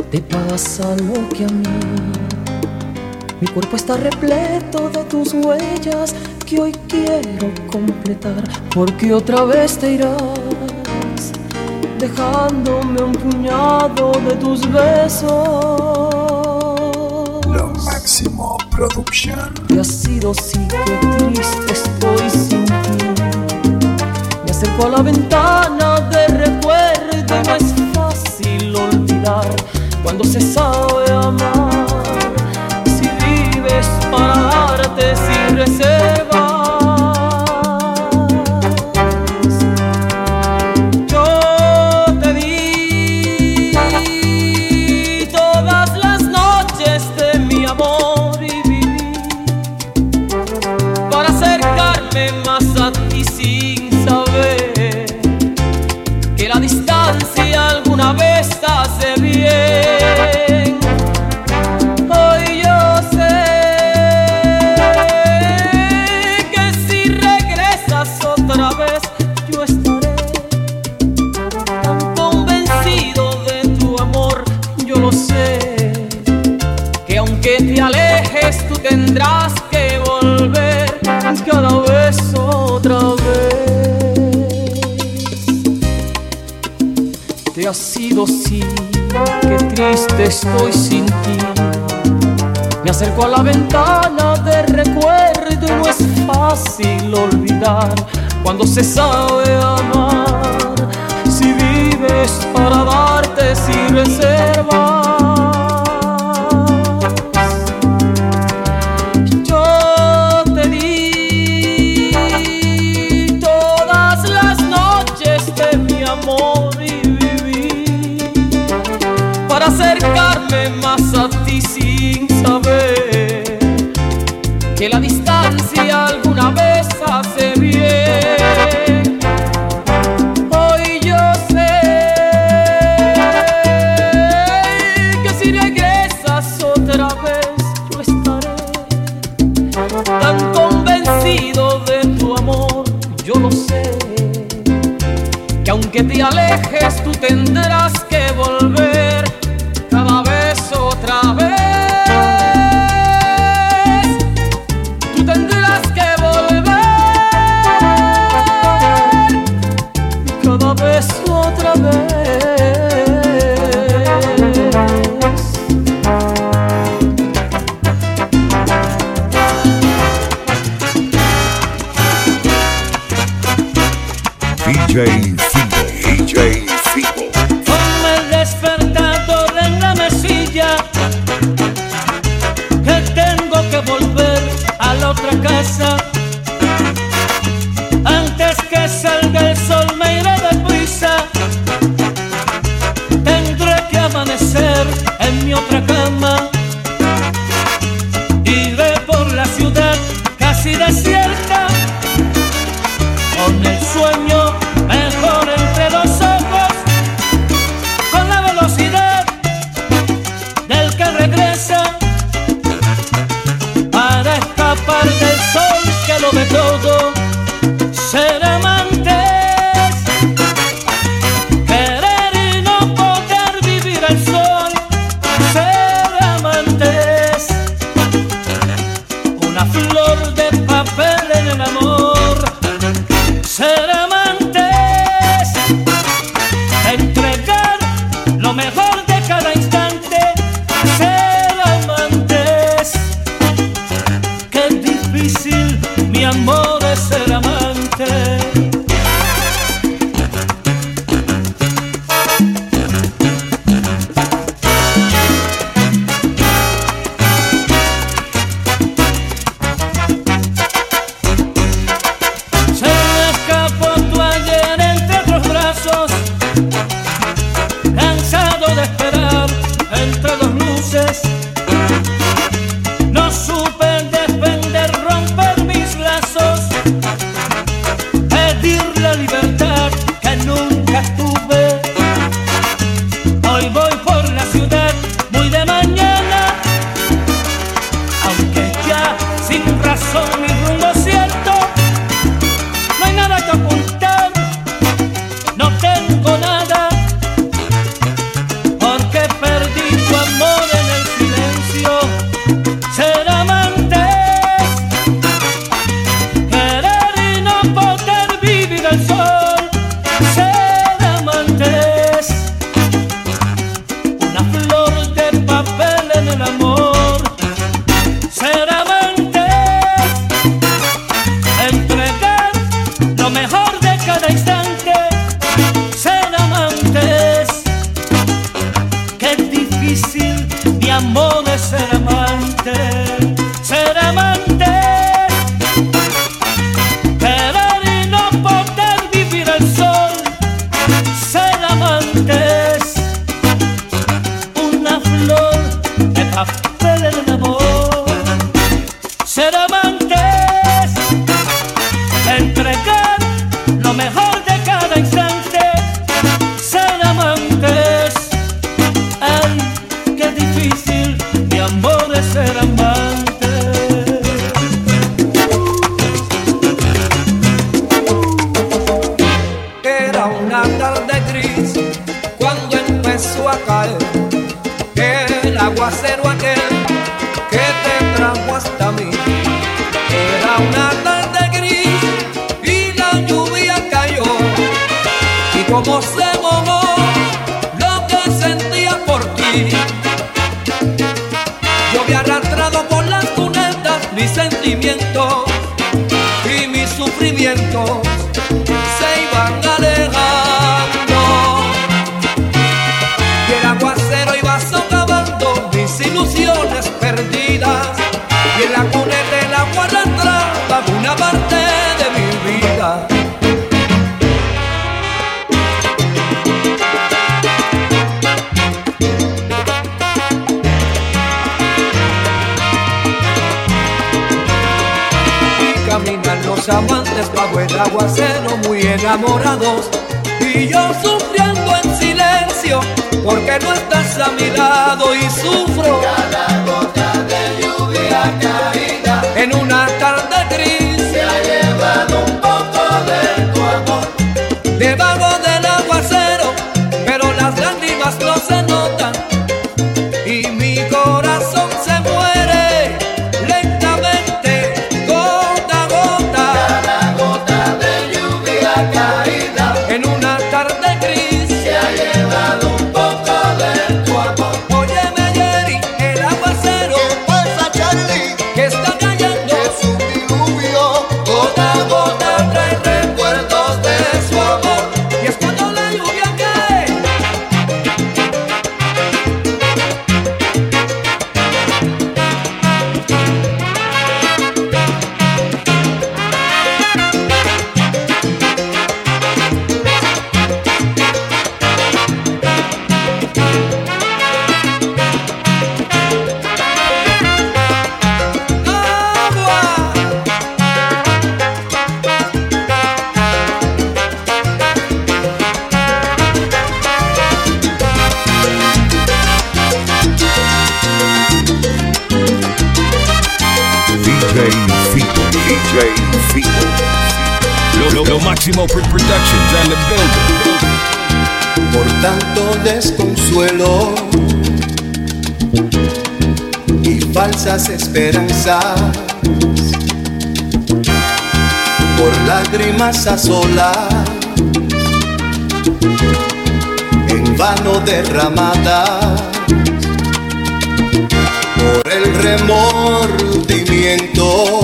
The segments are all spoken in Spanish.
Te pasa lo que a mí. Mi cuerpo está repleto de tus huellas que hoy quiero completar, porque otra vez te irás, dejándome un puñado de tus besos. Lo Máximo Production. Y ha sido sí, que triste estoy sin ti. Me acerco a la ventana de recuerdo y no es fácil olvidar cuando se sabe amar. Si vives para darte sin reservas, yo te di todas las noches de mi amor y viví para acercarme más a ti sin saber que la distancia alguna vez hace bien. Hoy yo sé que si regresas otra vez yo estaré tan convencido de tu amor. Yo lo sé, que aunque te alejes tú tendrás que volver cada vez otra vez. Te has ido, sí, qué triste estoy sin ti. Me acerco a la ventana de recuerdo y no es fácil olvidar cuando se sabe amar. Si vives para darte sin reservas, yo te di todas las noches de mi amor y viví para acercarme más a ti sin saber que la distancia alguna vez hace bien. Hoy yo sé que si regresas otra vez yo estaré tan convencido de tu amor. Yo lo sé, que aunque te alejes tú tendrás que volver cada vez otra vez. Tú tendrás que volver cada vez otra vez. DJ Fibo, DJ Fibo. Ponme el despertador en la mesilla, que tengo que volver a la otra casa. Antes que salga el sol me iré deprisa. Tendré que amanecer en mi otra cama. Iré por la ciudad casi desierta, con el sueño mejor entre los ojos, con la velocidad del que regresa, para escapar del sol que lo ve todo. Ser amantes, querer y no poder vivir al sol. Ser amantes, una flor de papel en el amor. Ser amantes, entregar lo mejor de cada instante. Ser amantes, qué difícil, mi amor, es ser amante. Se me escapó tu ayer entre otros brazos, cansado de mis sentimientos y mis sufrimientos se iban alejando, y el aguacero iba socavando mis ilusiones perdidas, y en la cuneta el agua arrastraba una parte de mi vida. Caminan los amantes bajo el aguacero muy enamorados, y yo sufriendo en silencio porque no estás a mi lado, y sufro cada gota de lluvia caída en una tarde gris. se ha llevado un poco de tu amor Debajo del aguacero, pero las lágrimas no se notan y mi corazón se muere lentamente, gota a gota. cada gota de lluvia caída En una tarde gris se ha llevado un poco de tu amor. óyeme Jerry, el aguacero Pasa Charlie, que está cayendo es un diluvio, gota a gota trae recuerdos de su amor. y es cuando la lluvia cae. Agua. DJ Fido. DJ Fido. Lo Máximo Productions and the building. Por tanto desconsuelo y falsas esperanzas, por lágrimas a solas, en vano derramadas, por el remordimiento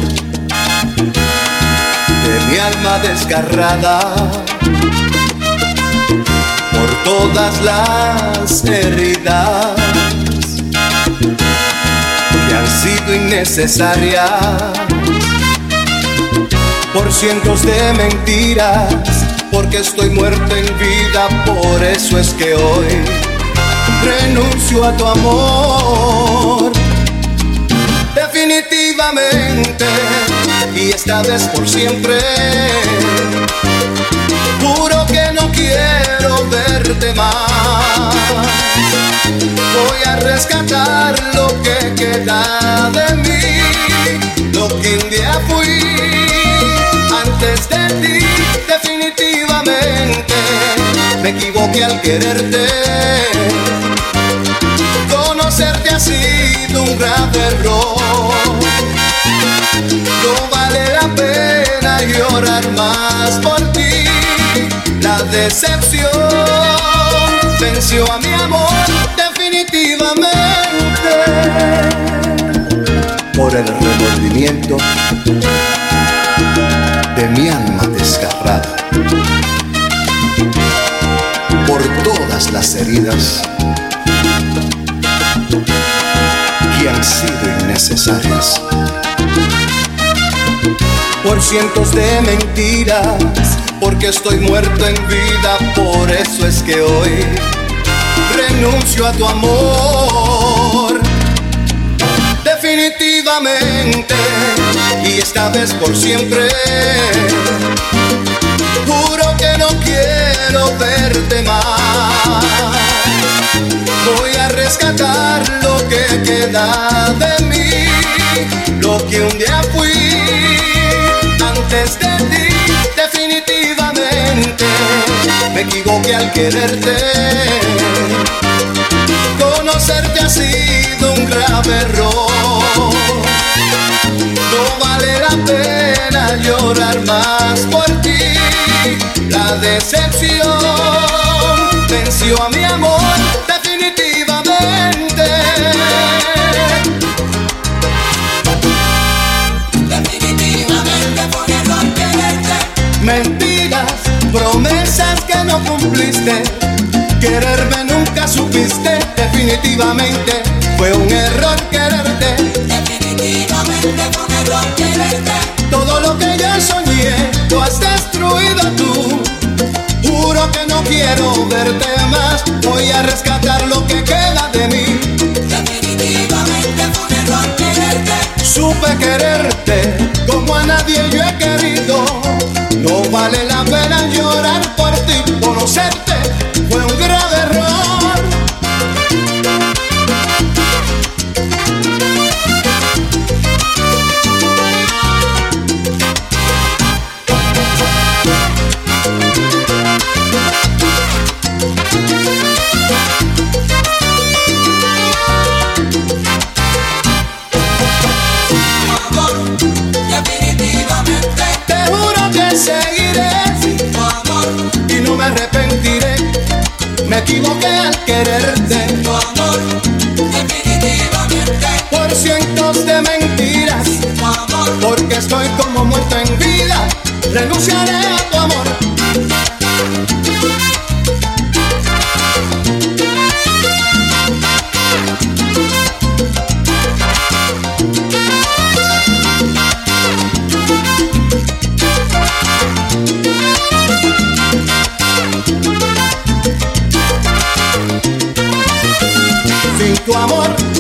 de mi alma desgarrada, por todas las heridas que han sido innecesarias, por cientos de mentiras, porque estoy muerto en vida. Por eso es que hoy renuncio a tu amor definitivamente, y esta vez por siempre. Juro que no quiero verte más. Voy a rescatar lo que queda de mí, lo que un día fui antes de ti. Definitivamente me equivoqué al quererte. Conocerte ha sido un grave error. No vale la pena llorar más por ti. La decepción venció a mi amor definitivamente. Por el remordimiento de mi alma desgarrada, por todas las heridas que han sido innecesarias, por cientos de mentiras, porque estoy muerto en vida. Por eso es que hoy renuncio a tu amor definitivamente, y esta vez por siempre. Juro que no quiero verte más. Voy a rescatar lo que queda de mí, lo que un día fui antes de ti. Definitivamente me equivoqué al quererte. Conocerte ha sido un grave error. No vale la pena llorar más por ti. La decepción venció a mi amor definitivamente. Quererme nunca supiste, definitivamente fue un error quererte. Definitivamente fue un error quererte. Todo lo que yo soñé lo has destruido tú. Juro que no quiero verte más, voy a rescatar lo que queda de mí. Definitivamente fue un error quererte. Supe quererte como a nadie yo he querido. No vale la pena llorar por ti, conocerte fue un grave error. Me equivoqué al quererte. Tu amor, definitivamente. Por cientos de mentiras. Tu amor, porque estoy como muerto en vida. Renunciaré a tu amor. Tu amor